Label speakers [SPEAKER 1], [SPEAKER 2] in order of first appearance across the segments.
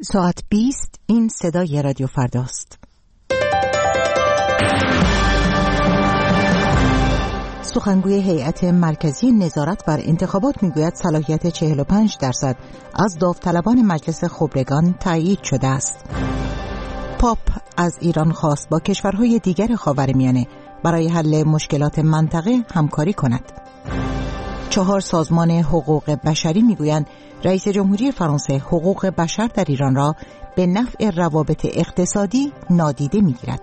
[SPEAKER 1] ساعت 20 این صدای رادیو فرداست. سخنگوی هیئت مرکزی نظارت بر انتخابات میگوید صلاحیت 45% از داوطلبان مجلس خبرگان تایید شده است. پاپ از ایران خواست با کشورهای دیگر خاورمیانه برای حل مشکلات منطقه همکاری کند. 4 سازمان حقوق بشری میگویند رئیس جمهوری فرانسه حقوق بشر در ایران را به نفع روابط اقتصادی نادیده میگیرد.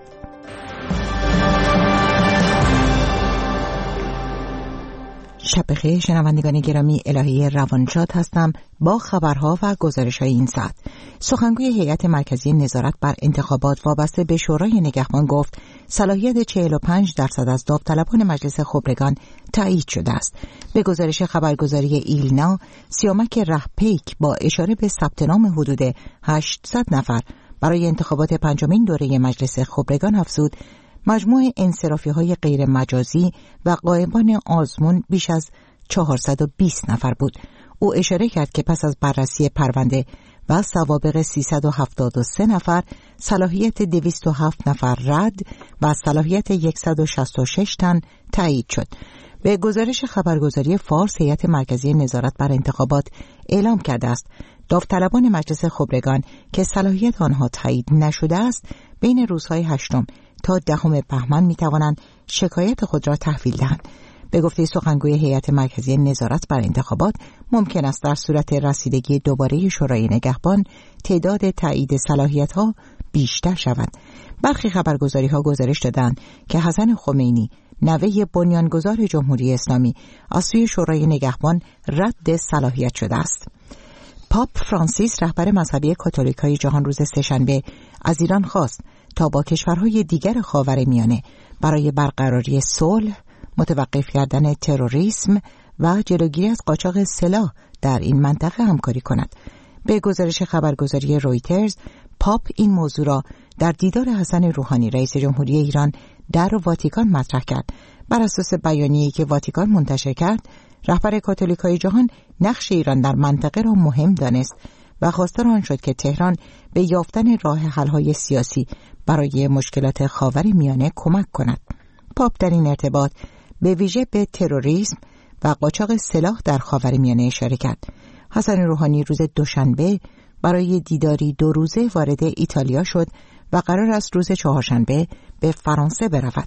[SPEAKER 1] شب بخیر شنوندگان گرامی، الهی روانشاد هستم با خبرها و گزارش‌های این ساعت. سخنگوی هیئت مرکزی نظارت بر انتخابات وابسته به شورای نگهبان گفت صلاحیت 45% از داوطلبان مجلس خبرگان تایید شده است. به گزارش خبرگزاری ایلنا، سیامک رهپیک با اشاره به ثبت نام حدود 800 نفر برای انتخابات پنجمین دوره مجلس خبرگان افزود مجموع انصرافی‌های غیر مجازی و غایبان آزمون بیش از 420 نفر بود. او اشاره کرد که پس از بررسی پرونده و سوابق 373 نفر، صلاحیت 207 نفر رد و صلاحیت 166 تن تایید شد. به گزارش خبرگزاری فارس، هیئت مرکزی نظارت بر انتخابات اعلام کرده است داوطلبان مجلس خبرگان که صلاحیت آنها تایید نشده است بین روزهای 8 تا 10 بهمن می توانند شکایت خود را تحویل دهند. به گفته سخنگوی هیئت مرکزی نظارت بر انتخابات، ممکن است در صورت رسیدگی دوباره شورای نگهبان تعداد تایید صلاحیت‌ها بیشتر شود. برخی خبرگزاری‌ها گزارش دادند که حسن خمینی، نوه بنیانگذار جمهوری اسلامی، از سوی شورای نگهبان رد صلاحیت شده است. پاپ فرانسیس، رهبر مذهبی کاتولیکای جهان، روز سه‌شنبه از ایران خواست تا با کشورهای دیگر خاورمیانه برای برقراری صلح، متوقف کردن تروریسم و جلوگیری از قاچاق سلاح در این منطقه همکاری کند. به گزارش خبرگزاری رویترز، پاپ این موضوع را در دیدار حسن روحانی رئیس جمهوری ایران در واتیکان مطرح کرد. بر اساس بیانیه‌ای که واتیکان منتشر کرد، رهبر کاتولیکای جهان نقش ایران در منطقه را مهم دانست و خواستار آن شد که تهران به یافتن راه حل‌های سیاسی برای مشکلات خاورمیانه کمک کند. پاپ در این ارتباط به ویژه به تروریسم و قاچاق سلاح در خاورمیانه اشاره کرد. حسن روحانی روز دوشنبه برای دیداری 2 روزه وارد ایتالیا شد و قرار است روز چهارشنبه به فرانسه برود.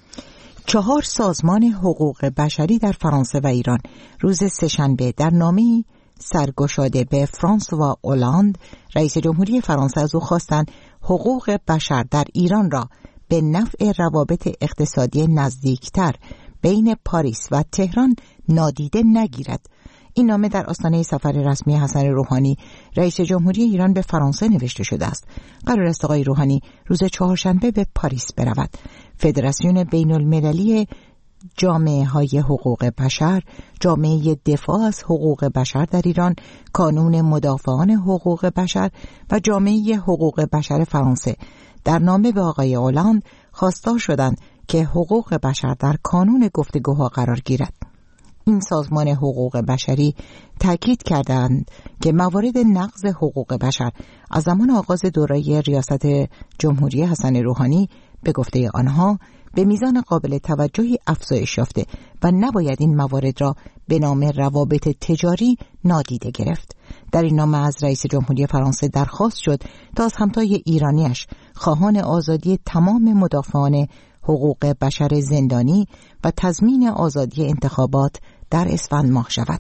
[SPEAKER 1] 4 سازمان حقوق بشری در فرانسه و ایران روز سه‌شنبه در نامه‌ای سرگشاده به فرانسوا اولاند، رئیس جمهوری فرانسه، از او خواستند حقوق بشر در ایران را به نفع روابط اقتصادی نزدیکتر بین پاریس و تهران نادیده نگیرد. این نامه در آستانه سفر رسمی حسن روحانی رئیس جمهوری ایران به فرانسه نوشته شده است. قرار است آقای روحانی روز چهارشنبه به پاریس برود. فدراسیون بین المللی جامعه های حقوق بشر، جامعه دفاع از حقوق بشر در ایران، کانون مدافعان حقوق بشر و جامعه حقوق بشر فرانسه در نامه به آقای اولاند خواستار شدند که حقوق بشر در کانون گفتگوها قرار گیرد. این سازمان حقوق بشری تاکید کردند که موارد نقض حقوق بشر از زمان آغاز دوره ریاست جمهوری حسن روحانی به گفته آنها به میزان قابل توجهی افزایش یافته و نباید این موارد را به نام روابط تجاری نادیده گرفت. در این نامه از رئیس جمهوری فرانسه درخواست شد تا از همتای ایرانیش خواهان آزادی تمام مدافعان حقوق بشر زندانی و تضمین آزادی انتخابات در اسفند ماه شود.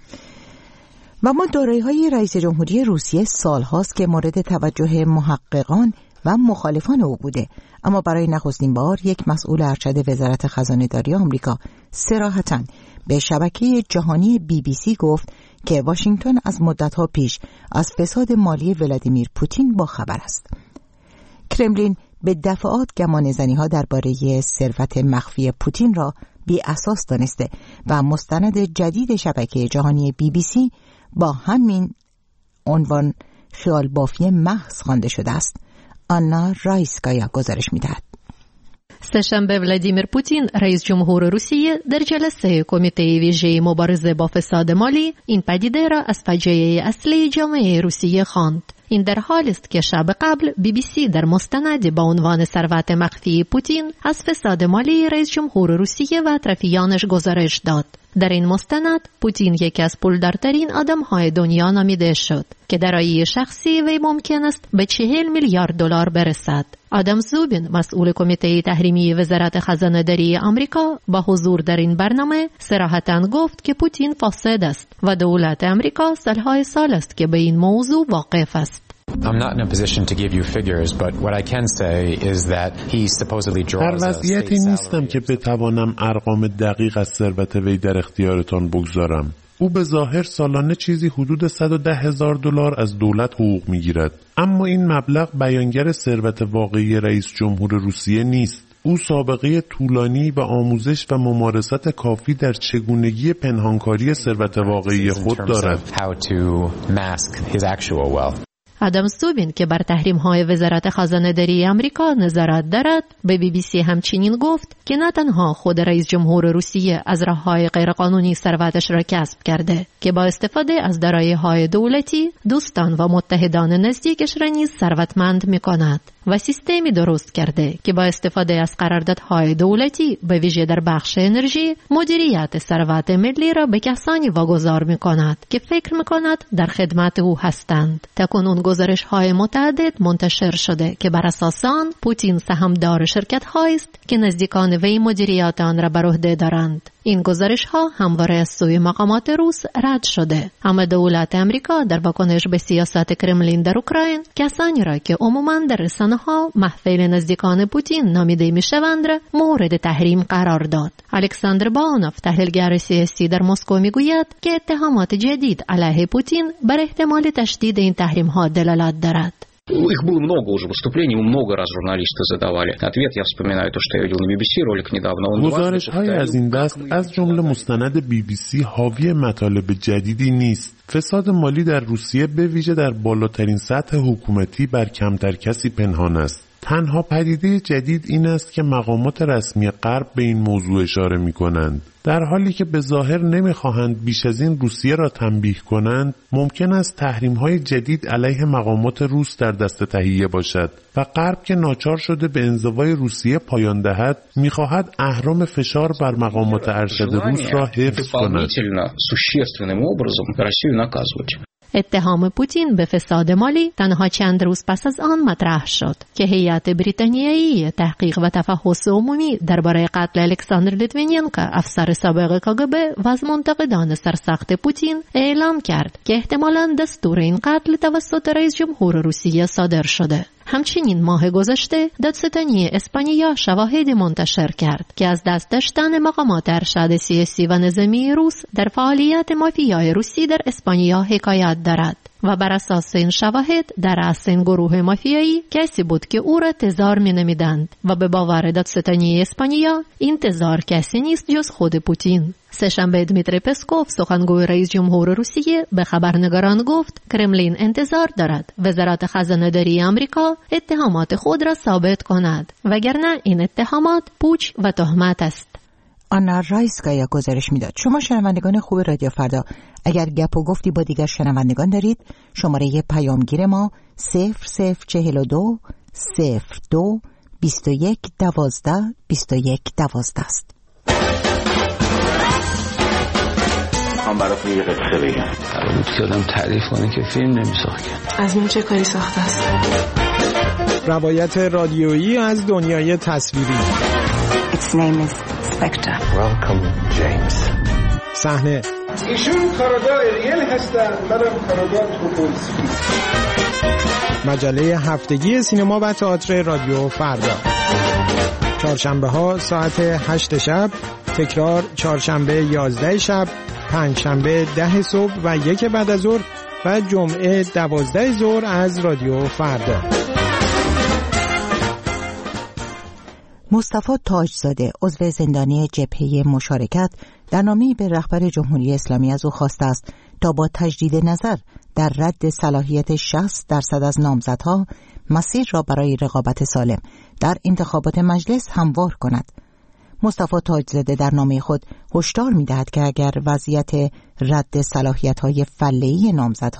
[SPEAKER 1] و ما دوره‌های رئیس جمهوری روسیه سال‌هاست که مورد توجه محققان و مخالفان او بوده، اما برای نخستین بار یک مسئول ارشد وزارت خزانه‌داری آمریکا صراحتاً به شبکه جهانی BBC گفت که واشنگتن از مدت‌ها پیش از فساد مالی ولادیمیر پوتین با خبر است. کرملین به دفعات گمانه‌زنی‌ها درباره ثروت مخفی پوتین را بی اساس دانسته و مستند جدید شبکه جهانی BBC با همین عنوان خیال بافی محض خوانده شده است. آنا رایسکایا گزارش می‌دهد.
[SPEAKER 2] سه‌شنبه ولادیمیر پوتین رئیس جمهور روسیه در جلسه کمیته ویژه مبارزه با فساد مالی این پدیده را از فاجعه اصلی جامعه روسیه خواند. این در حالی است که شب قبل BBC در مستندی با عنوان ثروت مخفی پوتین از فساد مالی رئیس جمهور روسیه و اطرافیانش گزارش داد. در این مستند پوتین یکی از پولدارترین آدم‌های دنیا نامیده شد که دارایی شخصی وی ممکن است به 40 میلیارد دلار برسد. آدم زوبین، مسئول کمیته تحریمی وزارت خزانه‌داری آمریکا، با حضور در این برنامه صراحتاً گفت که پوتین فاسد است و دولت آمریکا سالهای سال است که به این موضوع واقف است.
[SPEAKER 3] I'm not in a position to give you figures, but what I can say is that he supposedly draws
[SPEAKER 4] در وضعیتی نیستم که بتوانم ارقام دقیق از ثروت وی در اختیارتان بگذارم. او به ظاهر سالانه چیزی حدود $110,000 از دولت حقوق میگیرد، اما این مبلغ بیانگر ثروت واقعی رئیس جمهور روسیه نیست. او سابقه طولانی و آموزش و ممارست کافی در چگونگی پنهانکاری ثروت واقعی خود دارد.
[SPEAKER 2] آدم زوبین که بر تحریم‌های وزارت خزانه‌داری آمریکا نظارت دارد به BBC همچنین گفت که نه تنها خود رئیس جمهور روسیه از راه‌های غیرقانونی ثروتش را کسب کرده که با استفاده از دارایی‌های دولتی دوستان و متحدان نزدیکش را نیز ثروتمند می‌کند و سیستمی درست کرده که با استفاده از قراردادهای دولتی به ویژه در بخش انرژی مدیریت ثروت ملی را به کسانی واگذار می‌کند که فکر می‌کند در خدمت او هستند. تاکنون گزارش‌های متعدد منتشر شده که بر اساس آن پوتین سهامدار شرکت‌هایی است که نزدیکان وی مدیریت آن را بر عهده دارند. این گزارش‌ها همواره از سوی مقامات روس رد شده، اما دولت آمریکا در واکنش به سیاست کرملین در اوکراین کسانی را که عموماً در رسانه‌ها محفل نزدیکان پوتین نامیده می‌شوند را مورد تحریم قرار داد. الکساندر باونوف، تحلیلگر سیاسی در مسکو، می‌گوید که اتهامات جدید علیه پوتین بر احتمال تشدید این تحریم‌ها دلالت دارد.
[SPEAKER 5] Их было много уже выступлений, много раз журналисты задавали ответ. Я вспоминаю то, что я видел на BBC ролик недавно.
[SPEAKER 4] گزارش‌های از این دست از جمله مستند BBC حاوی مطالب جدیدی نیست. فساد مالی در روسیه به ویژه در بالاترین سطح حکومتی بر کمتر کسی پنهان است. تنها پدیده جدید این است که مقامات رسمی غرب به این موضوع اشاره می‌کنند. در حالی که به ظاهر نمی‌خواهند بیش از این روسیه را تنبیه کنند، ممکن است تحریم‌های جدید علیه مقامات روس در دست تهیه باشد و غرب که ناچار شده به انزوای روسیه پایان دهد، می‌خواهد اهرم فشار بر مقامات ارشد روس را حفظ کند.
[SPEAKER 2] اتهام پوتین به فساد مالی تنها چند روز پس از آن مطرح شد که هیئت بریتانیایی تحقیق و تفحص عمومی درباره قتل الکساندر لیتوینینکو، افسر سابق کاگب و از منتقدان سرسخت پوتین، اعلام کرد که احتمالاً دستور این قتل توسط رئیس جمهور روسیه صادر شده. همچنین ماه گذشته دادستانی اسپانیا شواهدی منتشر کرد که از دست داشتن مقامات ارشد سیاسی و نظامی روس در فعالیت مافیای روسی در اسپانیا حکایت دارد و بر اساس این شواهد در رأس این گروه مافیایی کسی بود که او را تزار می‌نمیدند و به باور دادستانی اسپانیا این تزار کسی نیست جز خود پوتین. سه‌شنبه دمیتری پسکوف، سخنگوی رئیس جمهور روسیه، به خبرنگاران گفت کرملین انتظار دارد وزارت خزانه‌داری آمریکا اتهامات خود را ثابت کند، وگرنه این اتهامات پوچ و تهمت است.
[SPEAKER 1] آنا رایسکایا گزارش میداد. شما شنوندگان خوب رادیو فردا، اگر گپ و گفتی با دیگر شنوندگان دارید، شماره پیامگیر ما 0042 02 21 12 21 12 است.
[SPEAKER 6] میخوام براتون یه قصه بگم.
[SPEAKER 7] قرار بود که آدم تعریف کنه که فیلم نمیساخت.
[SPEAKER 8] از این چه کاری ساخته است؟
[SPEAKER 9] روایت رادیویی از دنیای تصویری.
[SPEAKER 10] Its name is Spectre.
[SPEAKER 7] Welcome James.
[SPEAKER 9] صحنه.
[SPEAKER 11] ایشون کارگاه ریل هستن، منم کارگاه توپولسکی.
[SPEAKER 9] مجله هفتگی سینما و تئاتر رادیو فردا. چهارشنبه ها ساعت 8 شب، تکرار چهارشنبه 11 شب، پنجشنبه 10 صبح و 1 بعد از ظهر و جمعه 12 ظهر از رادیو فردا.
[SPEAKER 1] مصطفی تاجزاده، عضو زندانی جبهه مشارکت، در نامه‌ای به رهبر جمهوری اسلامی از او خواسته است تا با تجدید نظر در رد صلاحیت 60% از نامزدها مسیر را برای رقابت سالم در انتخابات مجلس هموار کند. مصطفی تاجزاده در نامه خود هشدار می‌دهد که اگر وضعیت رد صلاحیت‌های فله‌ای نامزدها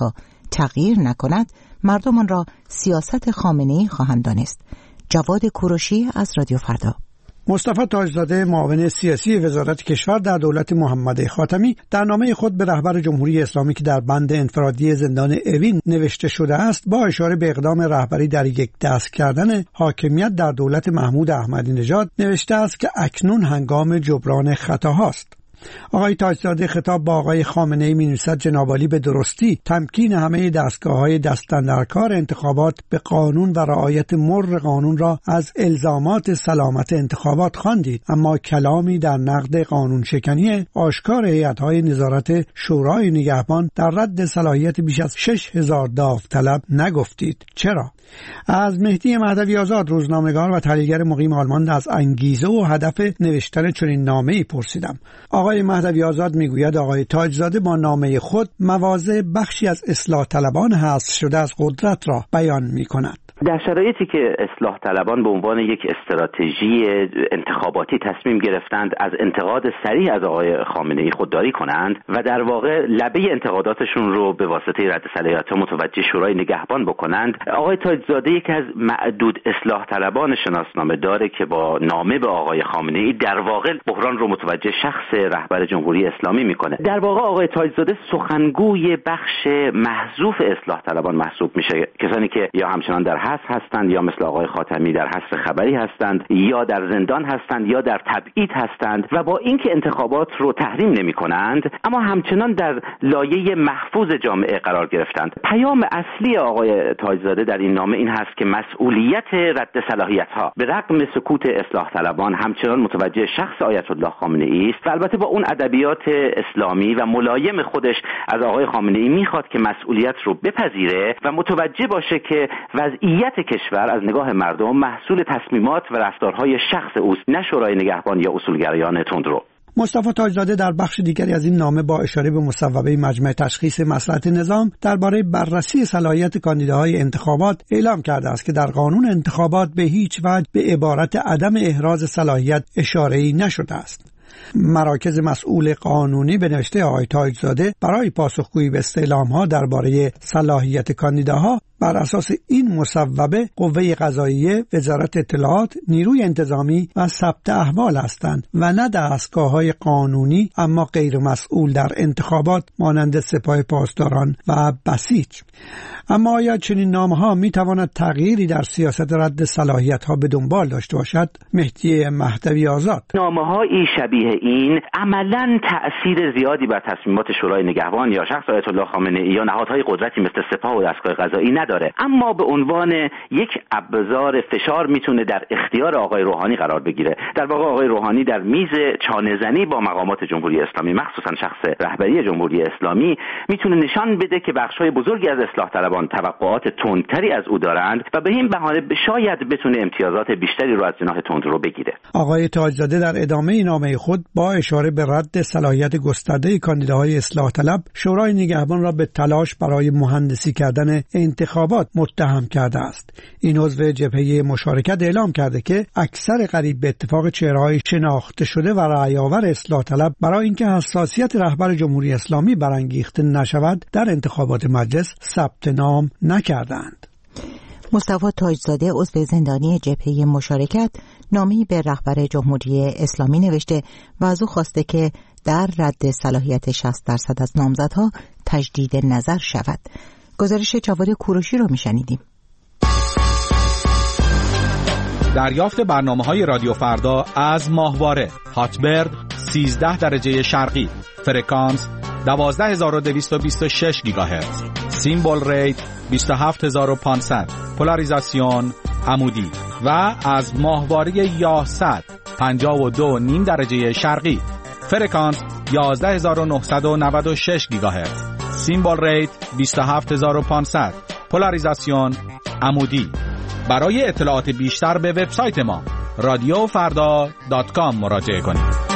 [SPEAKER 1] تغییر نکند مردم آن را سیاست خامنه‌ای خواهند دانست. جواد کوروشی از رادیو فردا.
[SPEAKER 12] مصطفی تاجزاده معاون سیاسی وزارت کشور در دولت محمد خاتمی در نامه خود به رهبر جمهوری اسلامی که در بند انفرادی زندان اوین نوشته شده است با اشاره به اقدام رهبری در یک دست کردن حاکمیت در دولت محمود احمدی نژاد نوشته است که اکنون هنگام جبران خطاهاست. آقای تاجزاده خطاب با آقای خامنه‌ای می‌نویسد جناب عالی به درستی تمکین همه دستگاه‌های دست‌اندرکار انتخابات به قانون و رعایت مر قانون را از الزامات سلامت انتخابات خواندید، اما کلامی در نقد قانون شکنی آشکار هیئت‌های نظارت شورای نگهبان در رد صلاحیت بیش از 6000 داوطلب نگفتید. چرا؟ از مهدی مهدوی آزاد روزنامه‌نگار و تحلیلگر مقیم آلمان از انگیزه و هدف نوشتن چنین نامه‌ای پرسیدم. آقای مهدوی آزاد میگوید آقای تاجزاده با نامه خود مواضع بخشی از اصلاح طلبان حذف شده از قدرت را بیان می‌کند.
[SPEAKER 6] در شرایطی که اصلاح طلبان به عنوان یک استراتژی انتخاباتی تصمیم گرفتند از انتقاد صریح از آقای خامنه‌ای خودداری کنند و در واقع لبه انتقاداتشون رو به واسطه رد صلاحیت‌ها متوجه شورای نگهبان بکنند، آقای تاجزاده یکی از معدود اصلاح طلبان شناسنامه داره که با نامه به آقای خامنه‌ای در واقع بحران رو متوجه شخص رهبر جمهوری اسلامی میکنه. در واقع آقای تاجزاده سخنگوی بخش محذوف اصلاح طلبان محسوب میشه، کسانی که یا همچنان در حبس هستند یا مثل آقای خاتمی در حبس خبری هستند یا در زندان هستند یا در تبعید هستند و با اینکه انتخابات رو تحریم نمی‌کنند اما همچنان در لایه محفوظ جامعه قرار گرفتند. پیام اصلی آقای تاجزاده در این نامه این هست که مسئولیت رد صلاحیت‌ها به رغم سکوت اصلاح طلبان همچنان متوجه شخص آیت الله خامنه‌ای است و البته با اون ادبیات اسلامی و ملایم خودش از آقای خامنه‌ای میخواد که مسئولیت رو بپذیره و متوجه باشه که وضعیت کشور از نگاه مردم محصول تصمیمات و رفتارهای شخص اوست، نه شورای نگهبان یا اصولگرایان تندرو.
[SPEAKER 12] مصطفی تاجزاده در بخش دیگری از این نامه با اشاره به مصوبه مجمع تشخیص مصلحت نظام درباره بررسی صلاحیت کاندیداهای انتخابات اعلام کرده است که در قانون انتخابات به هیچ وجه به عبارت عدم احراز صلاحیت اشاره‌ای نشده است. مراکز مسئول قانونی به نوشته آقای تاجزاده برای پاسخگویی به استعلام‌ها درباره صلاحیت کاندیداها بر اساس این مصوبه قوه قضاییه، وزارت اطلاعات، نیروی انتظامی و ثبت احوال هستند و نه دستگاه‌های قانونی اما غیر مسئول در انتخابات مانند سپاه پاسداران و بسیج. اما آیا چنین نامه‌ها می‌تواند تغییری در سیاست رد صلاحیت‌ها به دنبال داشته باشد؟ مهدی مهدوی آزاد:
[SPEAKER 6] نامه‌های شبیه این عملاً تأثیر زیادی بر تصمیمات شورای نگهبان یا شخص آیت الله خامنه‌ای یا نهادهای قدرتی مثل سپاه و دستگاه قضایی نداره، اما به عنوان یک ابزار فشار میتونه در اختیار آقای روحانی قرار بگیره. در واقع آقای روحانی در میز چانه‌زنی با مقامات جمهوری اسلامی، مخصوصا شخص رهبری جمهوری اسلامی، میتونه نشان بده که بخش‌های بزرگی از اصلاح طلبان توقعات تندتری از او دارند و به این بهانه شاید بتونه امتیازات بیشتری رو از جناح تندرو بگیره.
[SPEAKER 12] آقای تاجزاده در ادامه نامه خود با اشاره به رد صلاحیت گسترده کاندیداهای اصلاح طلب شورای نگهبان را به تلاش برای مهندسی کردن انتخابات متهم کرده است. این عضو جبهه مشارکت اعلام کرده که اکثر قریب به اتفاق چهره‌های شناخته شده و رأی‌آور اصلاح طلب برای اینکه حساسیت رهبر جمهوری اسلامی برانگیخته نشود در انتخابات مجلس ثبت نام نکردند.
[SPEAKER 1] مصطفی تاجزاده عضو زندانی جبهه مشارکت نامه‌ای به رهبر جمهوری اسلامی نوشته و از او خواسته که در رد صلاحیت 60% از نامزدها تجدید نظر شود. گزارش جواد کوروشی رو میشنیدیم.
[SPEAKER 13] دریافت برنامه‌های رادیو فردا از ماهواره هاتبرد 13 درجه شرقی، فرکانس 12226 گیگاهرتز، سیمبل ریت 27500، پولاریزاسیون عمودی و از ماهواره یاست 52.5 درجه شرقی، فرکانس 11996 گیگاهرتز، سیمبل ریت 27500، پولاریزاسیون عمودی. برای اطلاعات بیشتر به وبسایت ما radiofarda.com مراجعه کنید.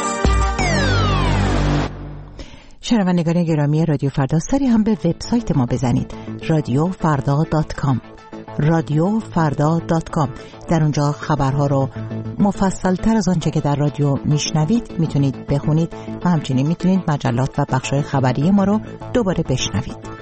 [SPEAKER 1] شنوندگان گرامی رادیو فردا، سری هم به وبسایت ما بزنید radiofarda.com. radiofarda.com. در اونجا خبرها رو مفصل تر از آنچه که در رادیو میشنوید میتونید بخونید و همچنین میتونید مجلات و بخش‌های خبری ما رو دوباره بشنوید.